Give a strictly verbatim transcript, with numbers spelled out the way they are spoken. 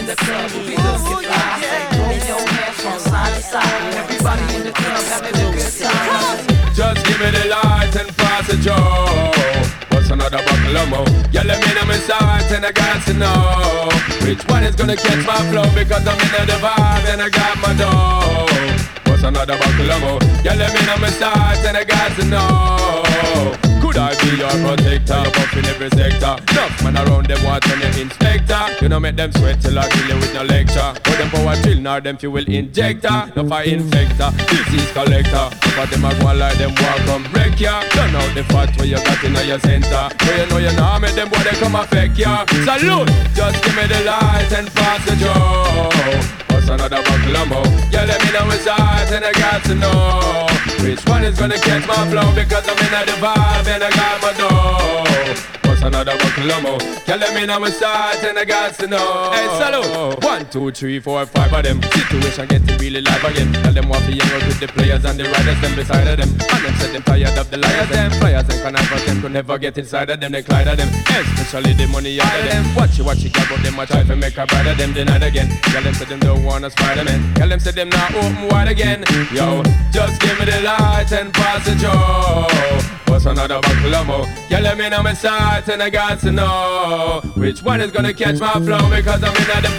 the club, we looking fly. I say throw your hands from side to side. Everybody in the club having a good time. Just give me the light and pass the joe. What's another buckle of more? Yeah, let me know my sight and I got to know which one is gonna catch my flow, because I'm in the vibe and I got my dough. What's another buckle of more? Yeah, let me know my sight and I got to know. Could I be your protector? You're buff in every sector. Enough man around them want on your inspector. You know make them sweat till I kill you with no lecture. Put them power chill, nor them fuel injector. No fire infector, disease collector. But them a go like them walk come break ya. Turn out the fat where you got in your center. Where you know you know make them boy they come affect ya. Salute, just give me the light and pass the joe. What's another buckle of more? Yeah, let me know what's hot and I got to know which one is gonna catch my flow, because I'm in the vibe and I got my dough. What's another buckle of more? Yeah, let me know what's hot and I got to know. Hey, salute! One, two, three, four, five of them. Situation getting really live again. Tell them what to hang out with the players and the riders them beside of them. And them said them tired of the liars them. Flyers and connivers them could never get inside of them. They collide of them, especially the money out of them. Watch you, watch you, girl, but them a try to make a bride of them denied again. Tell them said them don't wanna Spider-Man. Tell them said them not open wide again. Yo, just give me the light and pass the joe. What's another buckle of more? Yeah, let me know my sight and I got to know which one is gonna catch my flow, because I'm in the